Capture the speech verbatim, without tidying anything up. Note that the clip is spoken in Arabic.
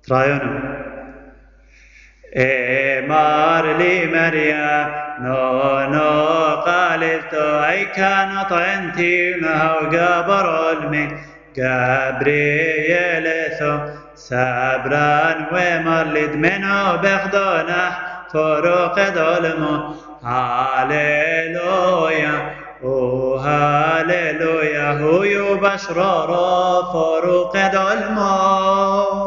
ترايونو مار لي مريم نو نو قالت أي كانت أنتي نهو قبر المي جبريل ثو سبران ومرلد منه بخدونه فروق ظلمه هاليلويا او هاليلويا هو يبشر فروق ظلمه